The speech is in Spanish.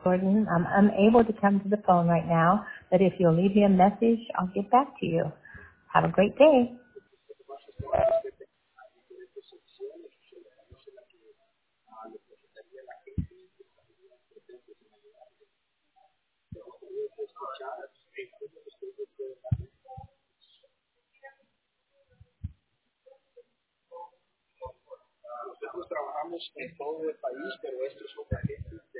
Jordan. I'm unable to come to the phone right now, but if you'll leave me a message, I'll get back to you. Have a great day. Nosotros trabajamos en todo el país, pero esto es otra gente.